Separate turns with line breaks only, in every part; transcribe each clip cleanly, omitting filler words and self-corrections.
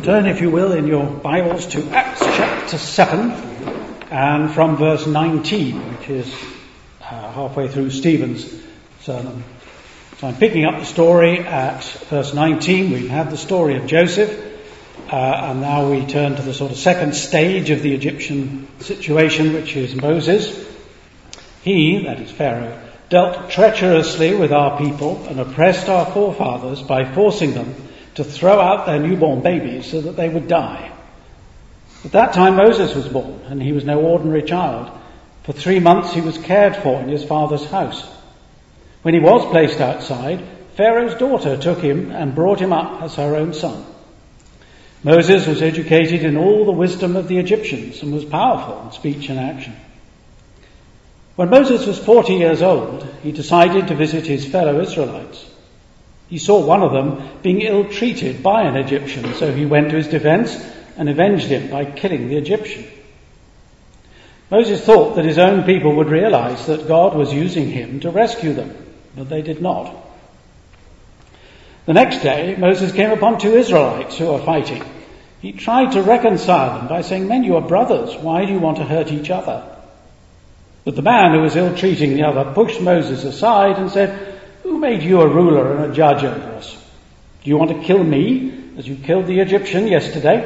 Turn, if you will, in your Bibles to Acts chapter 7 and from verse 19, which is halfway through Stephen's sermon. So I'm picking up the story at verse 19. We've had the story of Joseph, and now we turn to the sort of second stage of the Egyptian situation, which is Moses. He, that is Pharaoh, dealt treacherously with our people and oppressed our forefathers by forcing them to throw out their newborn babies so that they would die. At that time Moses was born, and he was no ordinary child. For 3 months he was cared for in his father's house. When he was placed outside, Pharaoh's daughter took him and brought him up as her own son. Moses was educated in all the wisdom of the Egyptians and was powerful in speech and action. When Moses was 40 years old, he decided to visit his fellow Israelites. He saw one of them being ill-treated by an Egyptian, so he went to his defense and avenged him by killing the Egyptian. Moses thought that his own people would realize that God was using him to rescue them, but they did not. The next day, Moses came upon 2 Israelites who were fighting. He tried to reconcile them by saying, "Men, you are brothers. Why do you want to hurt each other?" But the man who was ill-treating the other pushed Moses aside and said, "Who made you a ruler and a judge over us? Do you want to kill me as you killed the Egyptian yesterday?"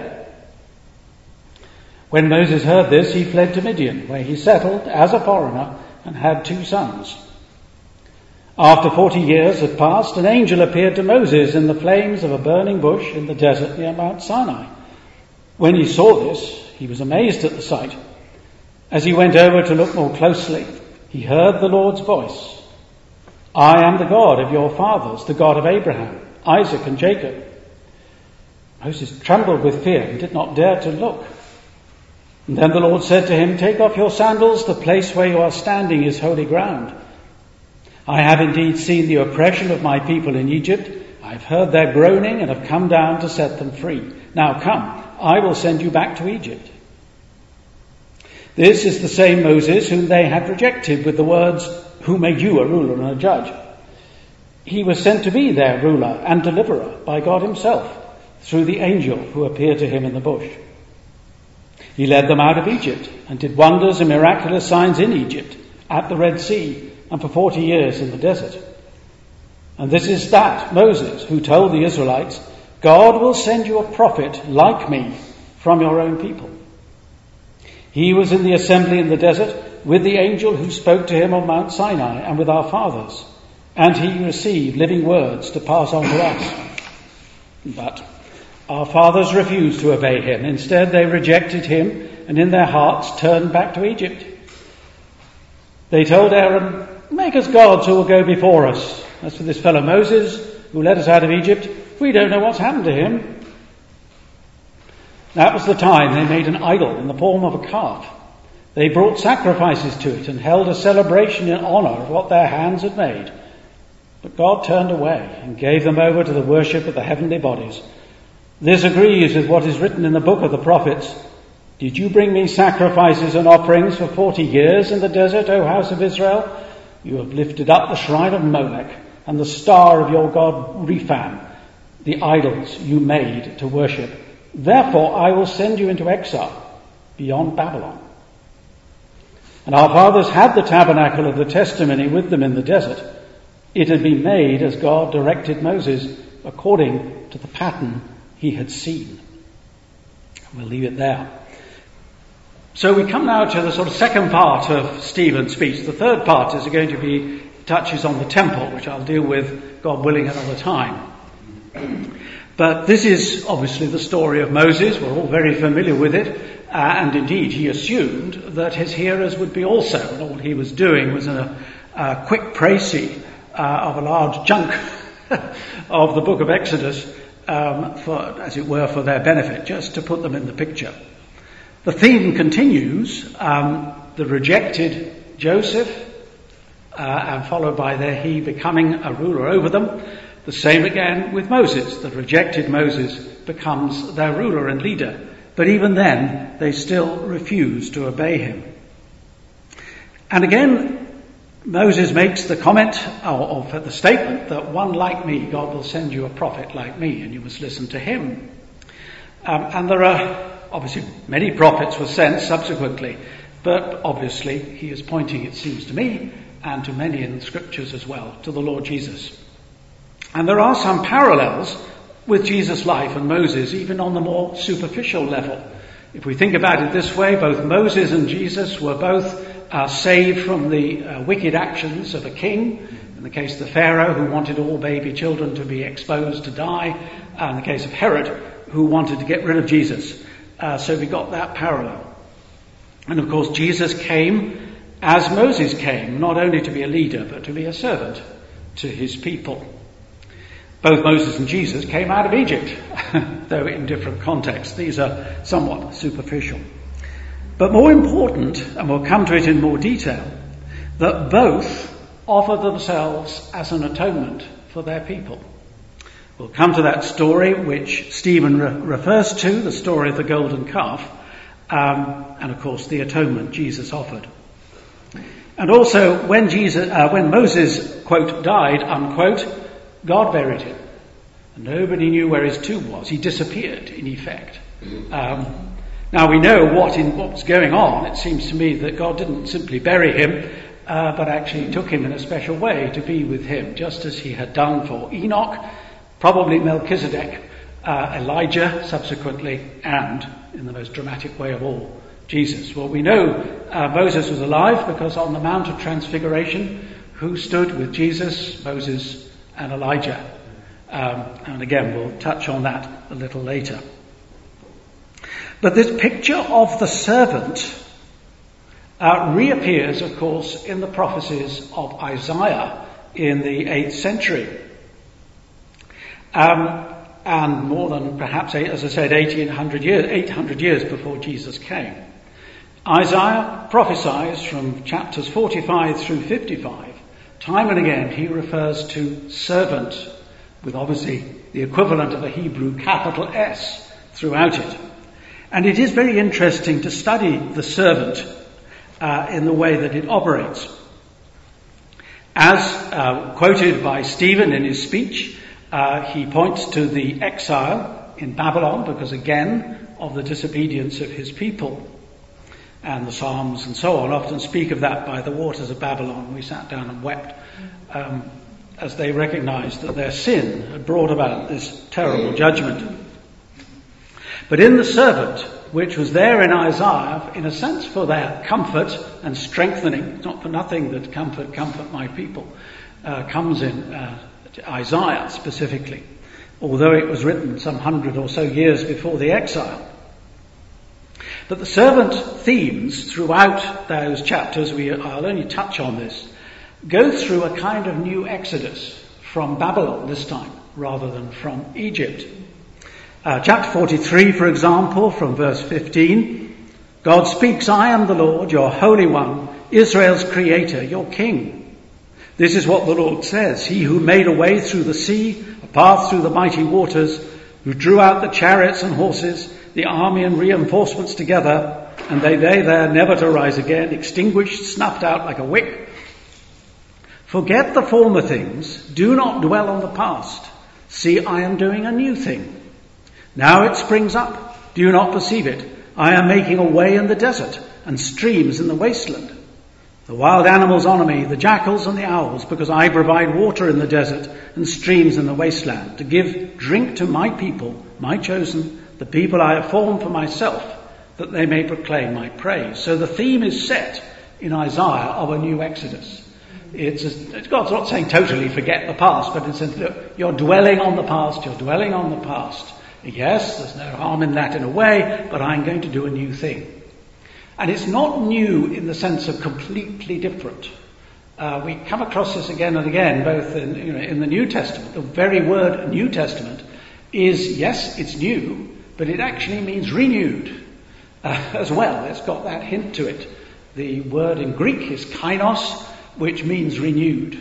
When Moses heard this, he fled to Midian, where he settled as a foreigner and had 2 sons. After 40 years had passed, an angel appeared to Moses in the flames of a burning bush in the desert near Mount Sinai. When he saw this, he was amazed at the sight. As he went over to look more closely, he heard the Lord's voice. "I am the God of your fathers, the God of Abraham, Isaac and Jacob." Moses trembled with fear and did not dare to look. And then the Lord said to him, "Take off your sandals, the place where you are standing is holy ground. I have indeed seen the oppression of my people in Egypt. I have heard their groaning and have come down to set them free. Now come, I will send you back to Egypt." This is the same Moses whom they had rejected with the words, "Who made you a ruler and a judge?" He was sent to be their ruler and deliverer by God himself through the angel who appeared to him in the bush. He led them out of Egypt and did wonders and miraculous signs in Egypt, at the Red Sea, and for 40 years in the desert. And this is that Moses who told the Israelites, "God will send you a prophet like me from your own people." He was in the assembly in the desert with the angel who spoke to him on Mount Sinai and with our fathers, and he received living words to pass on to us. But our fathers refused to obey him. Instead, they rejected him and in their hearts turned back to Egypt. They told Aaron, "Make us gods who will go before us. As for this fellow Moses, who led us out of Egypt, we don't know what's happened to him." That was the time they made an idol in the form of a calf. They brought sacrifices to it and held a celebration in honor of what their hands had made. But God turned away and gave them over to the worship of the heavenly bodies. This agrees with what is written in the book of the prophets. "Did you bring me sacrifices and offerings for 40 years in the desert, O house of Israel? You have lifted up the shrine of Molech and the star of your god Rephan, the idols you made to worship. Therefore I will send you into exile beyond Babylon." And our fathers had the tabernacle of the testimony with them in the desert. It had been made as God directed Moses according to the pattern he had seen. We'll leave it there. So we come now to the sort of second part of Stephen's speech. The third part is going to be touches on the temple, which I'll deal with, God willing, another time. But this is obviously the story of Moses. We're all very familiar with it. And indeed, he assumed that his hearers would be also. And all he was doing was a quick précis of a large chunk of the book of Exodus, as it were, for their benefit, just to put them in the picture. The theme continues, the rejected Joseph, and followed by he becoming a ruler over them. The same again with Moses. The rejected Moses becomes their ruler and leader. But even then, they still refuse to obey him. And again, Moses makes the comment, or the statement, that one like me, God will send you a prophet like me, and you must listen to him. And there are obviously many prophets were sent subsequently, but obviously he is pointing, it seems to me, and to many in the scriptures as well, to the Lord Jesus. And there are some parallels with Jesus' life and Moses, even on the more superficial level. If we think about it this way, both Moses and Jesus were both saved from the wicked actions of a king. In the case of the Pharaoh, who wanted all baby children to be exposed to die, and in the case of Herod, who wanted to get rid of Jesus. So we got that parallel. And of course, Jesus came as Moses came, not only to be a leader, but to be a servant to his people. Both Moses and Jesus came out of Egypt, though in different contexts. These are somewhat superficial. But more important, and we'll come to it in more detail, that both offer themselves as an atonement for their people. We'll come to that story which Stephen refers to, the story of the golden calf, and of course the atonement Jesus offered. And also when Moses, quote, died, unquote, God buried him. And nobody knew where his tomb was. He disappeared, in effect. Now we know what was going on. It seems to me that God didn't simply bury him, but actually took him in a special way to be with him, just as he had done for Enoch, probably Melchizedek, Elijah subsequently, and, in the most dramatic way of all, Jesus. Well, we know Moses was alive because on the Mount of Transfiguration, who stood with Jesus? Moses and Elijah. And again, we'll touch on that a little later. But this picture of the servant reappears, of course, in the prophecies of Isaiah in the 8th century. And more than perhaps, as I said, 800 years before Jesus came. Isaiah prophesies from chapters 45 through 55. Time and again he refers to servant, with obviously the equivalent of a Hebrew capital S throughout it. And it is very interesting to study the servant in the way that it operates. As quoted by Stephen in his speech, he points to the exile in Babylon because, again, of the disobedience of his people. And the Psalms and so on often speak of that by the waters of Babylon. We sat down and wept as they recognized that their sin had brought about this terrible judgment. But in the servant, which was there in Isaiah, in a sense for their comfort and strengthening, it's not for nothing that comfort my people, comes in Isaiah specifically, although it was written some 100 or so years before the exile. But the servant themes throughout those chapters, I'll only touch on this, go through a kind of new exodus from Babylon this time, rather than from Egypt. Chapter 43, for example, from verse 15, God speaks, I am the Lord, your Holy One, Israel's Creator, your King. This is what the Lord says, He who made a way through the sea, a path through the mighty waters, who drew out the chariots and horses, the army and reinforcements together, and they lay there never to rise again, extinguished, snuffed out like a wick. Forget the former things, do not dwell on the past. See, I am doing a new thing. Now it springs up, do you not perceive it? I am making a way in the desert and streams in the wasteland. The wild animals honour me, the jackals and the owls, because I provide water in the desert and streams in the wasteland, to give drink to my people, my chosen, the people I have formed for myself, that they may proclaim my praise. So the theme is set in Isaiah of a new exodus. God's not saying totally forget the past, but it's look, you're dwelling on the past, you're dwelling on the past. Yes, there's no harm in that in a way, but I'm going to do a new thing. And it's not new in the sense of completely different. We come across this again and again, both in the New Testament. The very word New Testament is, yes, it's new, but it actually means renewed as well. It's got that hint to it. The word in Greek is kainos, which means renewed.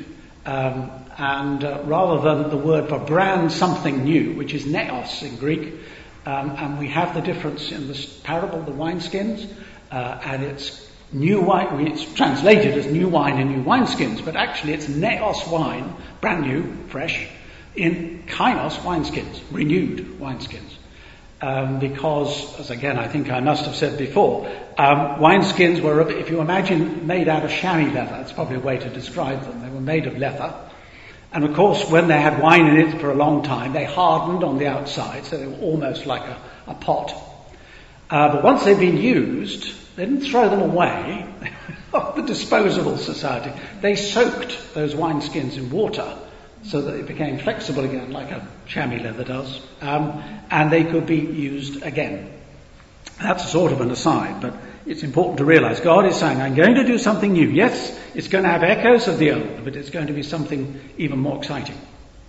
And rather than the word for brand something new, which is neos in Greek, and we have the difference in this parable, the wineskins, and it's new wine, it's translated as new wine in new wineskins, but actually it's neos wine, brand new, fresh, in kainos wineskins, renewed wineskins. because, as again I think I must have said before, wineskins were, if you imagine, made out of chamois leather. That's probably a way to describe them. They were made of leather. And of course, when they had wine in it for a long time, they hardened on the outside, so they were almost like a pot. But once they'd been used, they didn't throw them away. The disposable society. They soaked those wineskins in water so that it became flexible again, like a chamois leather does, and they could be used again. That's sort of an aside, but it's important to realize God is saying, I'm going to do something new. Yes, it's going to have echoes of the old, but it's going to be something even more exciting.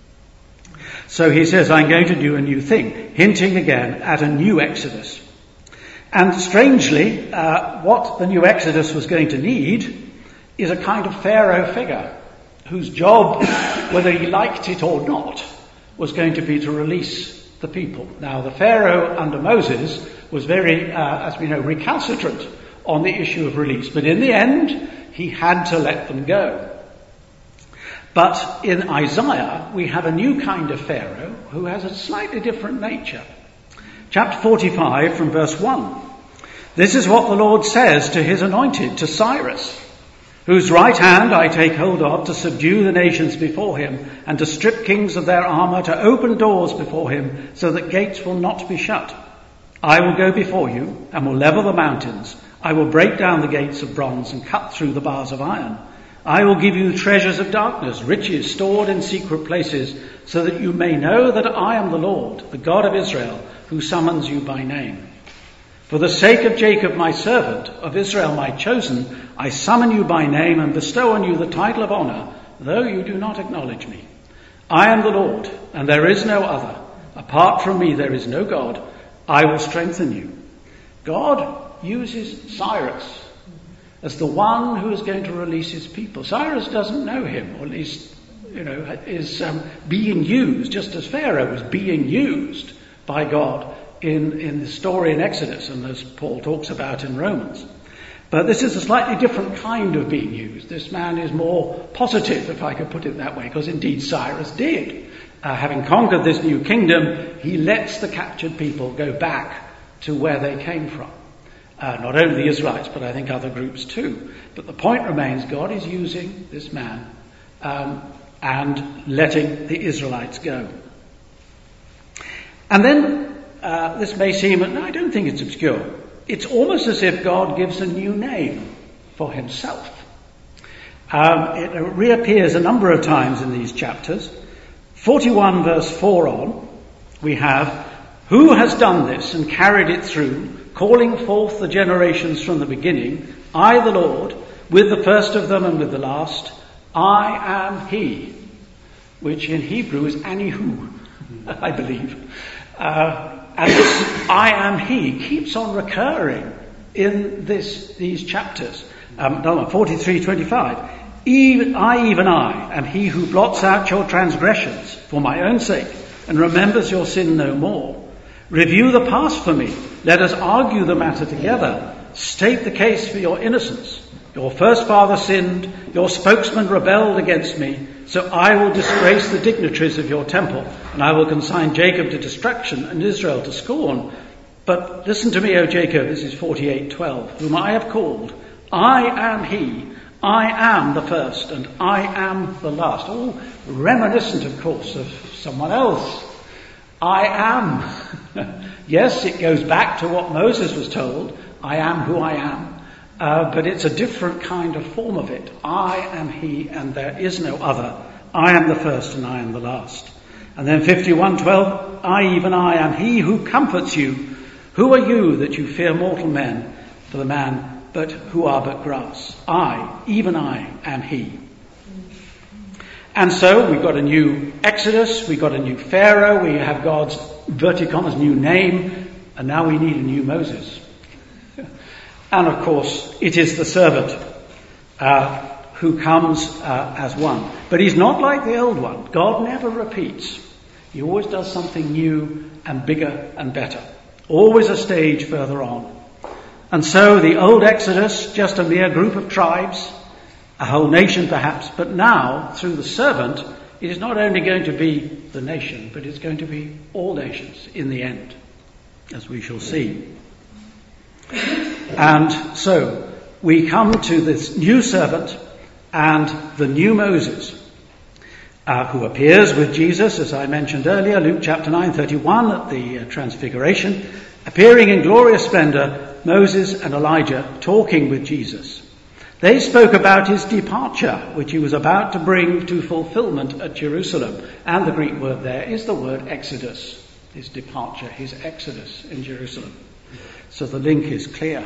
So he says, I'm going to do a new thing, hinting again at a new Exodus. And strangely, what the new Exodus was going to need is a kind of Pharaoh figure whose job, whether he liked it or not, was going to be to release the people. Now, the Pharaoh under Moses was very, as we know, recalcitrant on the issue of release. But in the end, he had to let them go. But in Isaiah, we have a new kind of Pharaoh who has a slightly different nature. Chapter 45 from verse 1. This is what the Lord says to his anointed, to Cyrus, whose right hand I take hold of to subdue the nations before him and to strip kings of their armour, to open doors before him so that gates will not be shut. I will go before you and will level the mountains. I will break down the gates of bronze and cut through the bars of iron. I will give you treasures of darkness, riches stored in secret places, so that you may know that I am the Lord, the God of Israel, who summons you by name. For the sake of Jacob my servant, of Israel my chosen, I summon you by name and bestow on you the title of honour, though you do not acknowledge me. I am the Lord, and there is no other. Apart from me there is no God. I will strengthen you. God uses Cyrus as the one who is going to release his people. Cyrus doesn't know him, or at least, is being used, just as Pharaoh was being used by God in the story in Exodus, and as Paul talks about in Romans. But this is a slightly different kind of being used. This man is more positive, if I could put it that way, because indeed Cyrus did. Having conquered this new kingdom, he lets the captured people go back to where they came from. Not only the Israelites, but I think other groups too. But the point remains, God is using this man and letting the Israelites go. And then this may seem, no, I don't think it's obscure. It's almost as if God gives a new name for himself. It reappears a number of times in these chapters. 41 verse 4 on, we have, who has done this and carried it through, calling forth the generations from the beginning, I the Lord, with the first of them and with the last, I am he, which in Hebrew is Anihu, I believe. And this I am he keeps on recurring in these chapters. 43:25. Even I am he who blots out your transgressions for my own sake and remembers your sin no more. Review the past for me. Let us argue the matter together. State the case for your innocence. Your first father sinned. Your spokesman rebelled against me. So I will disgrace the dignitaries of your temple, and I will consign Jacob to destruction and Israel to scorn. But listen to me, O Jacob, this is 48:12, whom I have called. I am he. I am the first, and I am the last. All reminiscent, of course, of someone else. I am. Yes, it goes back to what Moses was told. I am who I am. But it's a different kind of form of it. I am he and there is no other. I am the first and I am the last. And then 51:12, even I am he who comforts you. Who are you that you fear mortal men for the man but who are but grass? Even I am he. And so we've got a new Exodus, we've got a new Pharaoh, we have God's inverted commas new name, and now we need a new Moses. And of course, it is the servant who comes as one. But he's not like the old one. God never repeats. He always does something new and bigger and better. Always a stage further on. And so the old Exodus, just a mere group of tribes, a whole nation perhaps, but now, through the servant, it is not only going to be the nation, but it's going to be all nations in the end. as we shall see. And so we come to this new servant and the new Moses, who appears with Jesus, as I mentioned earlier, Luke chapter 9:31 at the Transfiguration, appearing in glorious splendour, Moses and Elijah talking with Jesus. They spoke about his departure, which he was about to bring to fulfillment at Jerusalem. And the Greek word there is the word exodus, his departure, his exodus in Jerusalem. So the link is clear.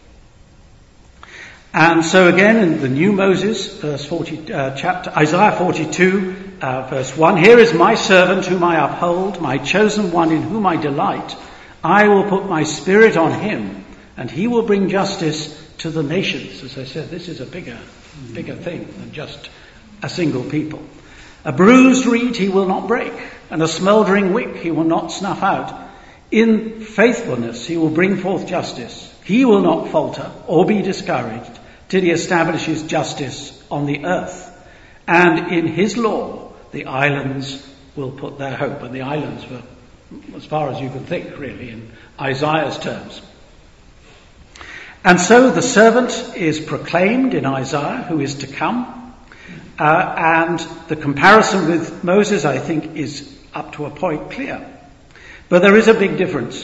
And so again in the new Moses, Isaiah 42, verse 1, "Here is my servant whom I uphold, my chosen one in whom I delight. I will put my spirit on him, and he will bring justice to the nations." As I said, this is a bigger thing than just a single people. "A bruised reed he will not break, and a smouldering wick he will not snuff out. In faithfulness he will bring forth justice. He will not falter or be discouraged till he establishes justice on the earth. And in his law the islands will put their hope." And the islands were, as far as you can think, really, in Isaiah's terms. And so the servant is proclaimed in Isaiah, who is to come. And the comparison with Moses, I think, is up to a point clear. But there is a big difference.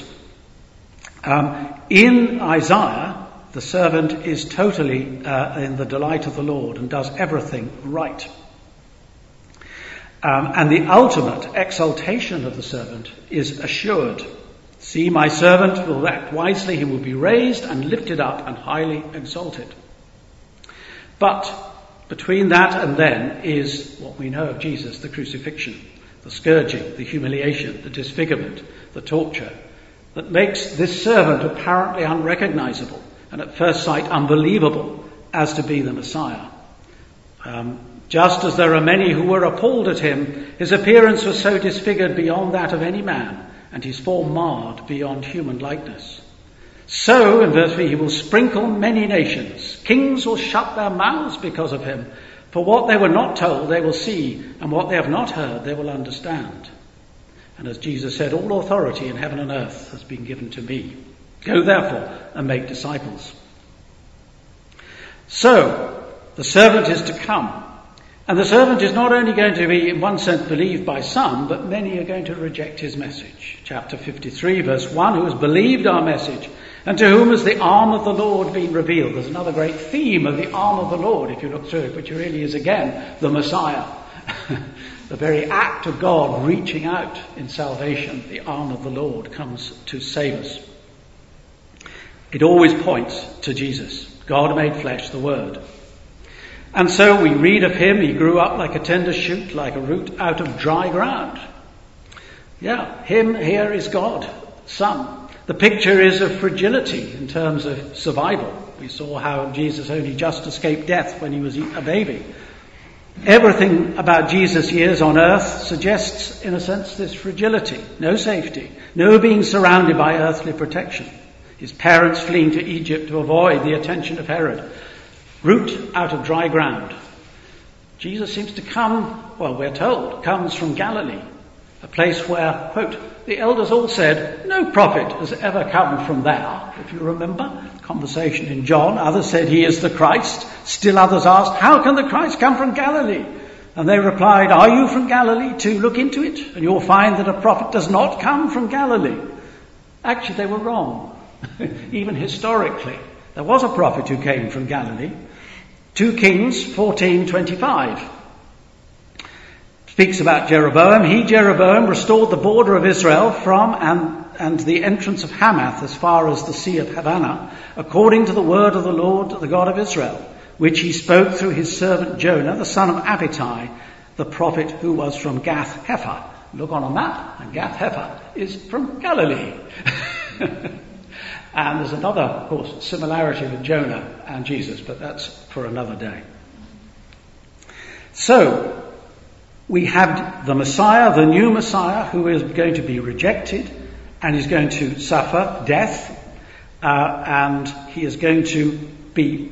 In Isaiah, the servant is totally in the delight of the Lord and does everything right. And the ultimate exaltation of the servant is assured. "See, my servant will act wisely, he will be raised and lifted up and highly exalted." But between that and then is what we know of Jesus, the crucifixion, the scourging, the humiliation, the disfigurement, the torture, that makes this servant apparently unrecognizable and at first sight unbelievable as to be the Messiah. Just as there are many who were appalled at him, his appearance was so disfigured beyond that of any man, and his form marred beyond human likeness. So, in verse 3, he will sprinkle many nations. Kings will shut their mouths because of him. For what they were not told, they will see, and what they have not heard, they will understand. And as Jesus said, "All authority in heaven and earth has been given to me. Go therefore and make disciples." So, the servant is to come. And the servant is not only going to be, in one sense, believed by some, but many are going to reject his message. Chapter 53, verse 1, "Who has believed our message, and to whom has the arm of the Lord been revealed?" There's another great theme of the arm of the Lord, if you look through it, which really is, again, the Messiah. The very act of God reaching out in salvation, the arm of the Lord comes to save us. It always points to Jesus, God made flesh, the Word. And so we read of him, he grew up like a tender shoot, like a root out of dry ground. Yeah, him here is God, Son. The picture is of fragility in terms of survival. We saw how Jesus only just escaped death when he was a baby. Everything about Jesus' years on earth suggests, in a sense, this fragility. No safety, no being surrounded by earthly protection. His parents fleeing to Egypt to avoid the attention of Herod. Root out of dry ground. Jesus seems to come, well, we're told, comes from Galilee, a place where, quote, "the elders all said, no prophet has ever come from there." If you remember, conversation in John, others said he is the Christ. Still others asked, "How can the Christ come from Galilee?" And they replied, "Are you from Galilee too? Look into it, and you'll find that a prophet does not come from Galilee." Actually, they were wrong. Even historically, there was a prophet who came from Galilee. 2 Kings 14:25 speaks about Jeroboam. "He, Jeroboam, restored the border of Israel from and the entrance of Hamath as far as the Sea of Havana, according to the word of the Lord, the God of Israel, which he spoke through his servant Jonah, the son of Amittai, the prophet who was from Gath Hepher." Look on a map, and Gath Hepher is from Galilee. And there's another, of course, similarity with Jonah and Jesus, but that's for another day. So, we have the Messiah, the new Messiah, who is going to be rejected and is going to suffer death, and he is going to be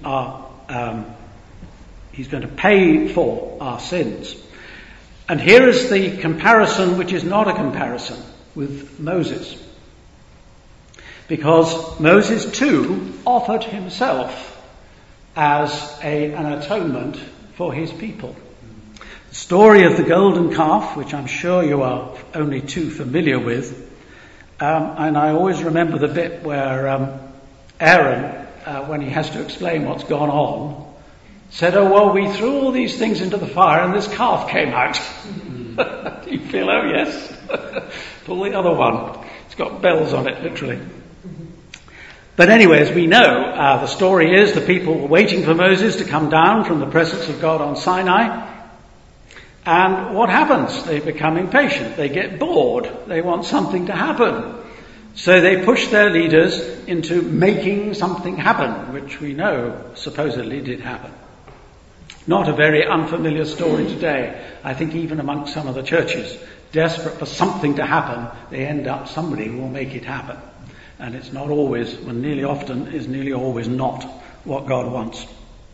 he's going to pay for our sins. And here is the comparison, which is not a comparison, with Moses. because Moses too offered himself as an atonement for his people. The story of the golden calf, which I'm sure you are only too familiar with, and I always remember the bit where Aaron, when he has to explain what's gone on, said, "Oh, well, we threw all these things into the fire and this calf came out." You feel, oh yes, pull the other one. It's got bells on it, literally. But anyway, as we know, the story is the people were waiting for Moses to come down from the presence of God on Sinai. And what happens? They become impatient. They get bored. They want something to happen. So they push their leaders into making something happen, which we know supposedly did happen. Not a very unfamiliar story today. I think even amongst some of the churches, desperate for something to happen, they end up, somebody will make it happen. And it's not always, well, nearly often, is nearly always not what God wants.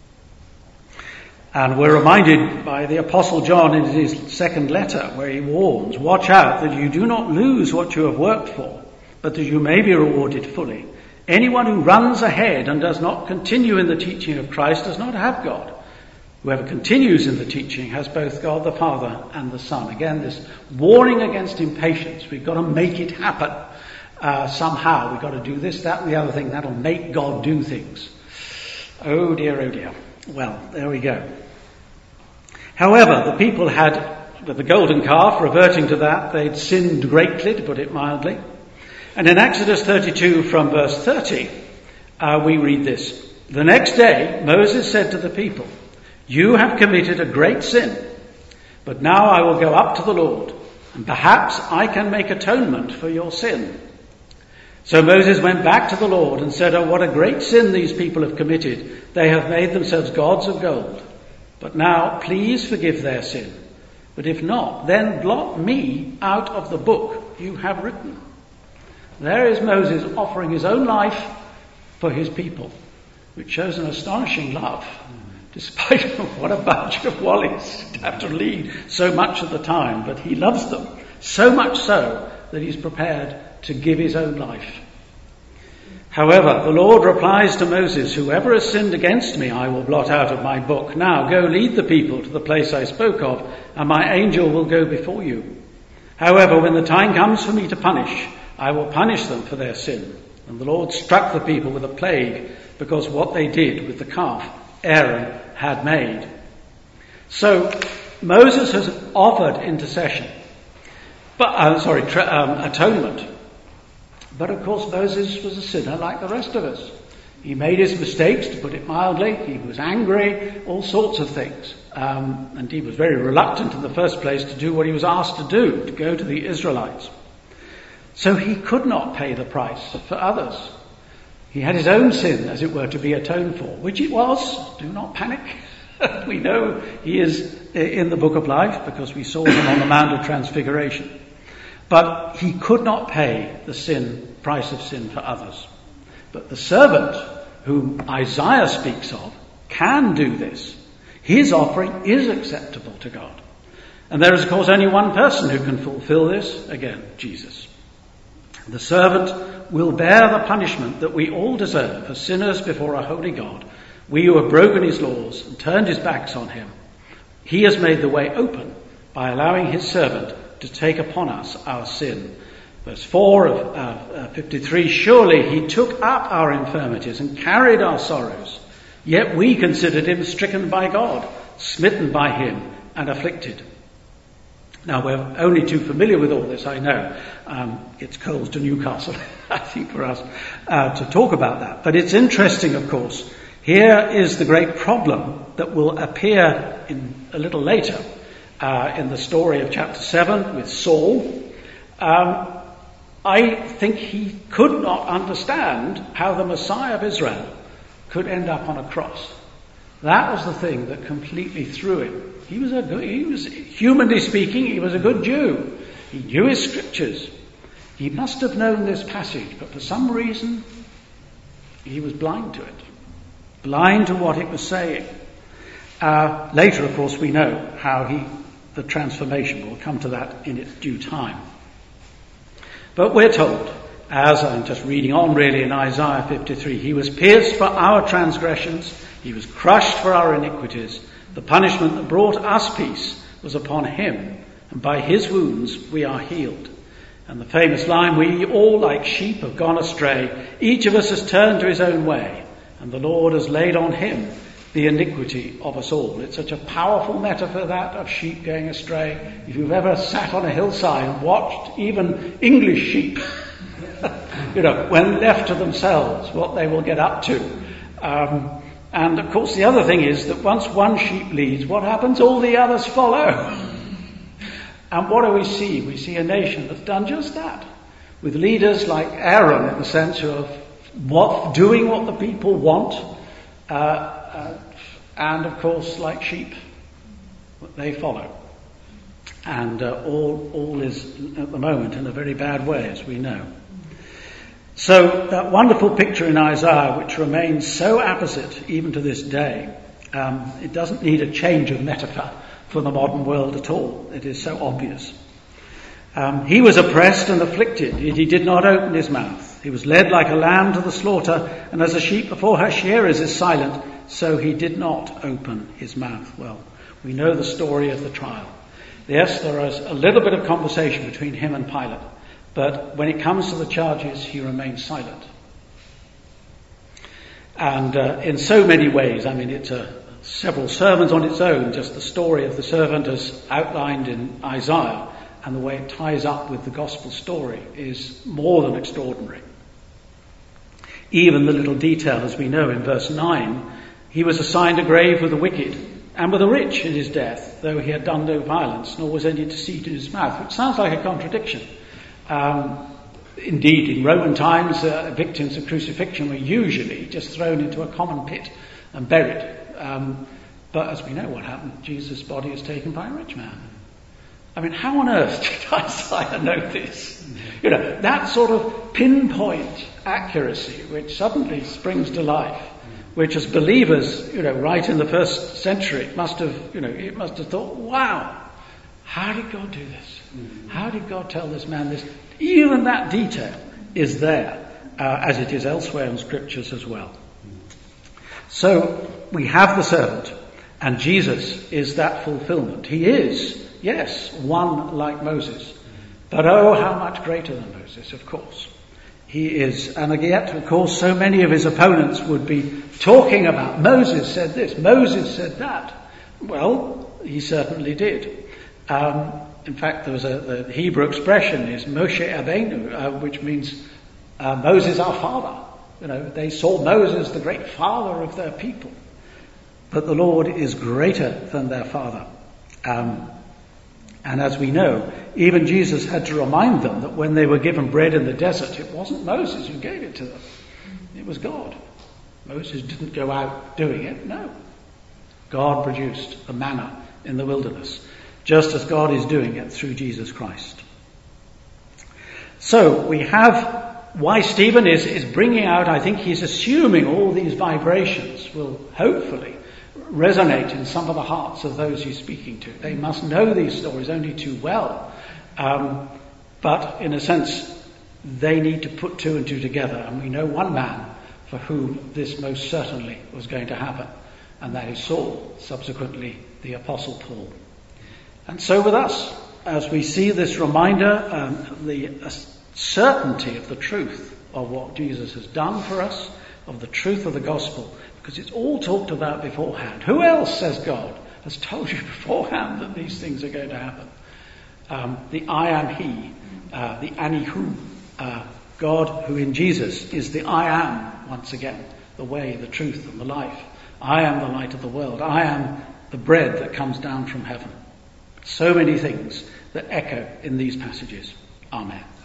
And we're reminded by the Apostle John in his second letter, where he warns, "Watch out that you do not lose what you have worked for, but that you may be rewarded fully. Anyone who runs ahead and does not continue in the teaching of Christ does not have God. Whoever continues in the teaching has both God the Father and the Son." Again, this warning against impatience. We've got to make it happen somehow. We've got to do this, that, and the other thing. That'll make God do things. Oh dear, oh dear. Well, there we go. However, the people had, with the golden calf, reverting to that, they'd sinned greatly, to put it mildly. And in Exodus 32 from verse 30, we read this. "The next day, Moses said to the people, 'You have committed a great sin, but now I will go up to the Lord, and perhaps I can make atonement for your sin.' So Moses went back to the Lord and said, 'Oh, what a great sin these people have committed. They have made themselves gods of gold. But now, please forgive their sin. But if not, then blot me out of the book you have written.'" There is Moses offering his own life for his people, which shows an astonishing love, despite what a bunch of wallies to have to lead so much of the time. But he loves them, so much so that he's prepared to give his own life. However, the Lord replies to Moses, "Whoever has sinned against me, I will blot out of my book. Now go lead the people to the place I spoke of, and my angel will go before you. However, when the time comes for me to punish, I will punish them for their sin." And the Lord struck the people with a plague because what they did with the calf Aaron had made. So Moses has offered intercession, atonement. But of course Moses was a sinner like the rest of us. He made his mistakes, to put it mildly. He was angry, all sorts of things. And he was very reluctant in the first place to do what he was asked to do, to go to the Israelites. So he could not pay the price for others. He had his own sin, as it were, to be atoned for, which it was. Do not panic. We know he is in the book of life because we saw him on the Mount of Transfiguration. But he could not pay the price of sin for others. But the servant whom Isaiah speaks of can do this. His offering is acceptable to God. And there is, of course, only one person who can fulfill this. Again, Jesus. The servant will bear the punishment that we all deserve as sinners before a holy God. We who have broken his laws and turned his backs on him. He has made the way open by allowing his servant to take upon us our sin. Verse 4 of 53, "Surely he took up our infirmities and carried our sorrows. Yet we considered him stricken by God, smitten by him and afflicted." Now, we're only too familiar with all this, I know. It's cold to Newcastle, I think, for us to talk about that. But it's interesting, of course. Here is the great problem that will appear a little later in the story of chapter 7 with Saul. I think he could not understand how the Messiah of Israel could end up on a cross. That was the thing that completely threw him. He was, humanly speaking, he was a good Jew. He knew his scriptures. He must have known this passage, but for some reason, he was blind to it. Blind to what it was saying. Later, of course, we know how the transformation will come to that in its due time. But we're told as I'm just reading on really in Isaiah 53, he was pierced for our transgressions, he was crushed for our iniquities. The punishment that brought us peace was upon him, and by his wounds we are healed. And the famous line, we all like sheep have gone astray, each of us has turned to his own way, and the Lord has laid on him the iniquity of us all. It's such a powerful metaphor, that, of sheep going astray. If you've ever sat on a hillside and watched even English sheep, when left to themselves, what they will get up to. And of course the other thing is that once one sheep leads, what happens? All the others follow. And what do we see? We see a nation that's done just that, with leaders like Aaron, in the sense of doing what the people want, and of course, like sheep, they follow. And all is at the moment in a very bad way, as we know. So that wonderful picture in Isaiah, which remains so apposite even to this day, it doesn't need a change of metaphor for the modern world at all. It is so obvious. He was oppressed and afflicted, yet he did not open his mouth. He was led like a lamb to the slaughter, and as a sheep before her shearers is silent, so he did not open his mouth. Well, we know the story of the trial. Yes, there is a little bit of conversation between him and Pilate, but when it comes to the charges, he remains silent. And in so many ways, it's several sermons on its own, just the story of the servant as outlined in Isaiah, and the way it ties up with the gospel story is more than extraordinary. Even the little detail, as we know in verse 9, he was assigned a grave with the wicked and with the rich in his death, though he had done no violence, nor was any deceit in his mouth, which sounds like a contradiction. Indeed, in Roman times, victims of crucifixion were usually just thrown into a common pit and buried. But as we know what happened, Jesus' body is taken by a rich man. How on earth did Isaiah know this? That sort of pinpoint accuracy which suddenly springs to life, which as believers, right in the first century, it must have thought, wow, how did God do this? How did God tell this man this? Even that detail is there, as it is elsewhere in scriptures as well. So we have the servant, and Jesus is that fulfillment. He is, yes, one like Moses, but oh, how much greater than Moses, of course. He is, and yet, of course, so many of his opponents would be talking about Moses said this, Moses said that. Well, he certainly did. In fact, there was the Hebrew expression is Moshe Rabbeinu, which means Moses our father. They saw Moses the great father of their people. But the Lord is greater than their father. And as we know, even Jesus had to remind them that when they were given bread in the desert, it wasn't Moses who gave it to them. It was God. Moses didn't go out doing it. No. God produced the manna in the wilderness, just as God is doing it through Jesus Christ. So we have why Stephen is bringing out, I think he's assuming all these vibrations will hopefully resonate in some of the hearts of those he's speaking to. They must know these stories only too well. But in a sense, they need to put two and two together. And we know one man for whom this most certainly was going to happen. And that is Saul, subsequently the Apostle Paul. And so with us, as we see this reminder, the certainty of the truth of what Jesus has done for us, of the truth of the gospel, because it's all talked about beforehand. Who else, says God, has told you beforehand that these things are going to happen? The I am He, the Anihu, God who in Jesus is the I am, once again, the way, the truth and the life. I am the light of the world. I am the bread that comes down from heaven. So many things that echo in these passages. Amen.